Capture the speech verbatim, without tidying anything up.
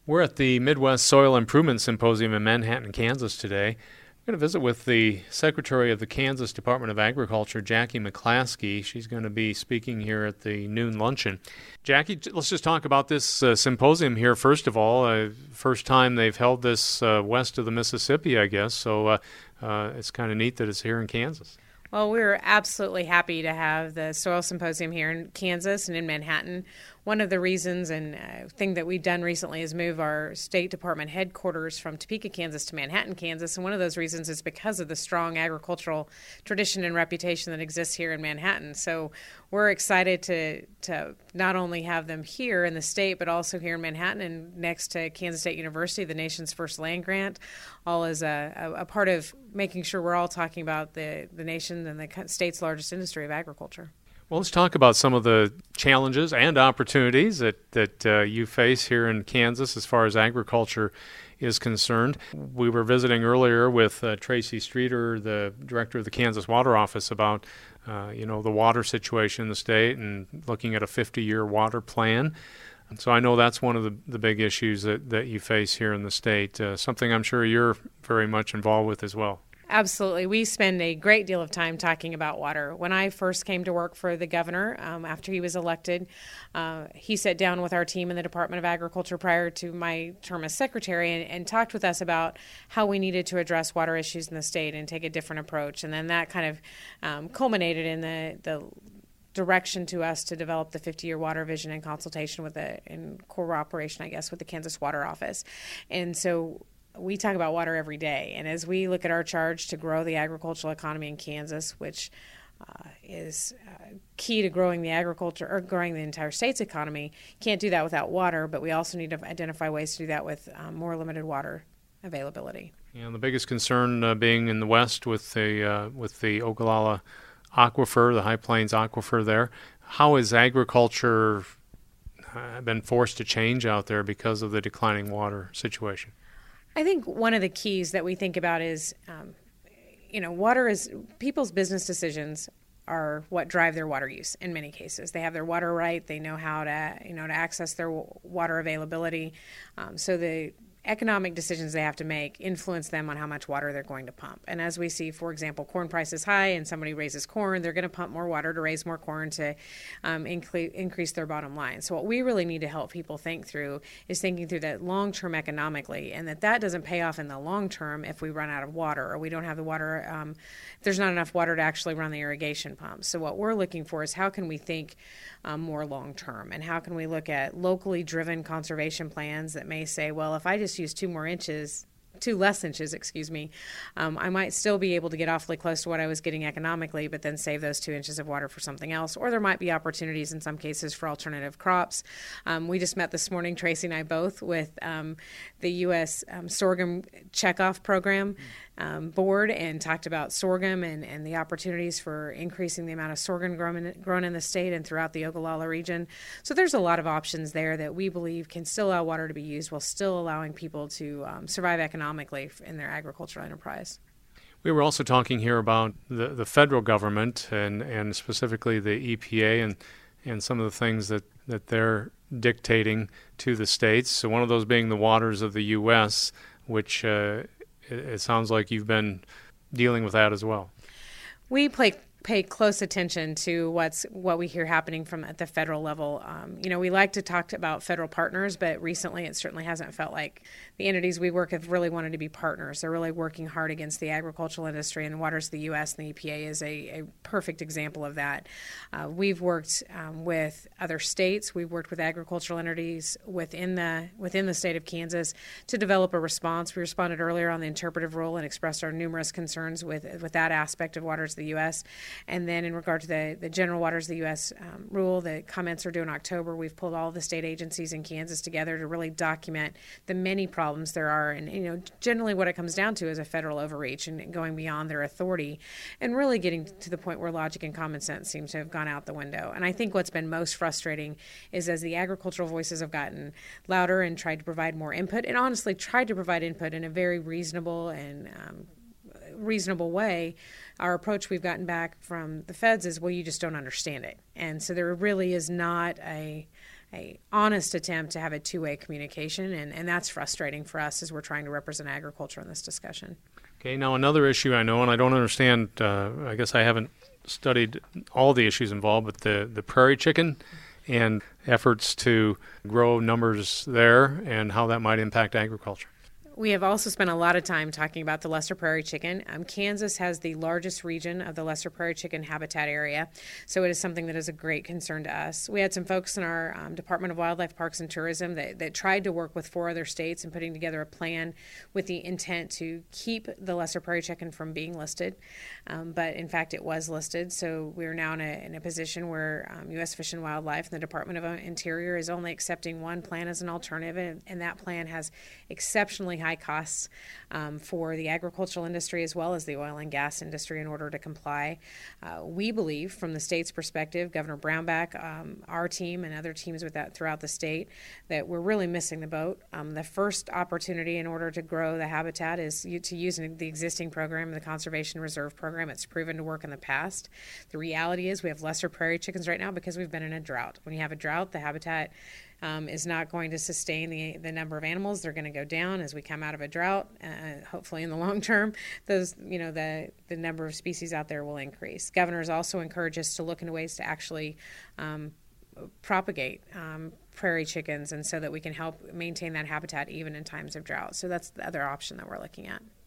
We're at the Midwest Soil Improvement Symposium in Manhattan, Kansas today. We're going to visit with the Secretary of the Kansas Department of Agriculture, Jackie McClaskey. She's going to be speaking here at the noon luncheon. Jackie, let's just talk about this uh, symposium here first of all. Uh, first time they've held this uh, west of the Mississippi, I guess, so uh, uh, it's kind of neat that it's here in Kansas. Well, we're absolutely happy to have the Soil Symposium here in Kansas and in Manhattan. One of the reasons and uh, thing that we've done recently is move our State Department headquarters from Topeka, Kansas to Manhattan, Kansas. And one of those reasons is because of the strong agricultural tradition and reputation that exists here in Manhattan. So we're excited to, to not only have them here in the state, but also here in Manhattan and next to Kansas State University, the nation's first land grant, all as a, a, a part of making sure we're all talking about the, the nation and the state's largest industry of agriculture. Well, let's talk about some of the challenges and opportunities that, that uh, you face here in Kansas as far as agriculture is concerned. We were visiting earlier with uh, Tracy Streeter, the director of the Kansas Water Office, about uh, you know the water situation in the state and looking at a fifty-year water plan. And so I know that's one of the, the big issues that, that you face here in the state, uh, something I'm sure you're very much involved with as well. Absolutely. We spend a great deal of time talking about water. When I first came to work for the governor, um, after he was elected, uh, he sat down with our team in the Department of Agriculture prior to my term as secretary and, and talked with us about how we needed to address water issues in the state and take a different approach. And then that kind of um, culminated in the, the direction to us to develop the fifty-year water vision in consultation with the, in cooperation, I guess, with the Kansas Water Office. And so we talk about water every day, and as we look at our charge to grow the agricultural economy in Kansas, which uh, is uh, key to growing the agriculture or growing the entire state's economy, can't do that without water, but we also need to identify ways to do that with um, more limited water availability. And the biggest concern uh, being in the west with the uh, with the Ogallala Aquifer, the High Plains Aquifer there. How has agriculture uh, been forced to change out there because of the declining water situation? I think one of the keys that we think about is, um, you know, water is people's business decisions are what drive their water use in many cases. They have their water right. They know how to, you know, to access their water availability. Um, so the economic decisions they have to make influence them on how much water they're going to pump. And as we see, for example, corn prices high and somebody raises corn, they're going to pump more water to raise more corn to um, incre- increase their bottom line. So what we really need to help people think through is thinking through that long-term economically, and that that doesn't pay off in the long term if we run out of water or we don't have the water, um, if there's not enough water to actually run the irrigation pumps. So what we're looking for is how can we think um, more long-term, and how can we look at locally driven conservation plans that may say, well, if I just use two more inches, two less inches, excuse me, um, I might still be able to get awfully close to what I was getting economically, but then save those two inches of water for something else. Or there might be opportunities in some cases for alternative crops. Um, we just met this morning, Tracy and I both, with um, the U S Um, sorghum checkoff program um, board and talked about sorghum and, and the opportunities for increasing the amount of sorghum grown in, grown in the state and throughout the Ogallala region. So there's a lot of options there that we believe can still allow water to be used while still allowing people to um, survive economically in their agricultural enterprise. We were also talking here about the, the federal government and, and specifically the E P A and, and some of the things that, that they're dictating to the states. So one of those being the waters of the U S, which uh, it, it sounds like you've been dealing with that as well. We play pay close attention to what's what we hear happening from at the federal level. Um, you know, we like to talk to, about federal partners, but recently it certainly hasn't felt like the entities we work with really wanted to be partners. They're really working hard against the agricultural industry, and Waters of the U S and the E P A is a, a perfect example of that. Uh, we've worked um, with other states. We've worked with agricultural entities within the within the state of Kansas to develop a response. We responded earlier on the interpretive rule and expressed our numerous concerns with with that aspect of Waters of the U S. And then in regard to the, the general Waters of the U S um, rule, the comments are due in October. We've pulled all the state agencies in Kansas together to really document the many problems there are. And, you know, generally what it comes down to is a federal overreach and going beyond their authority and really getting to the point where logic and common sense seem to have gone out the window. And I think what's been most frustrating is as the agricultural voices have gotten louder and tried to provide more input, and honestly tried to provide input in a very reasonable and um, reasonable way, our approach we've gotten back from the feds is, well, you just don't understand it. And so there really is not a a honest attempt to have a two-way communication, and, and that's frustrating for us as we're trying to represent agriculture in this discussion. Okay, now another issue I know, and I don't understand, uh, I guess I haven't studied all the issues involved, but the, the prairie chicken and efforts to grow numbers there and how that might impact agriculture. We have also spent a lot of time talking about the lesser prairie chicken. Um, Kansas has the largest region of the lesser prairie chicken habitat area, so it is something that is a great concern to us. We had some folks in our um, Department of Wildlife, Parks, and Tourism that, that tried to work with four other states in putting together a plan with the intent to keep the lesser prairie chicken from being listed, um, but in fact it was listed, so we're now in a, in a position where um, U S Fish and Wildlife and the Department of Interior is only accepting one plan as an alternative, and, and that plan has exceptionally high costs um, for the agricultural industry as well as the oil and gas industry in order to comply. Uh, we believe, from the state's perspective, Governor Brownback, um, our team, and other teams with that throughout the state, that we're really missing the boat. Um, the first opportunity in order to grow the habitat is to use the existing program, the Conservation Reserve Program. It's proven to work in the past. The reality is we have lesser prairie chickens right now because we've been in a drought. When you have a drought, the habitat Um, is not going to sustain the the number of animals. They're going to go down as we come out of a drought. Uh, hopefully, in the long term, those you know the the number of species out there will increase. Governors also encourage us to look into ways to actually um, propagate um, prairie chickens, and so that we can help maintain that habitat even in times of drought. So that's the other option that we're looking at.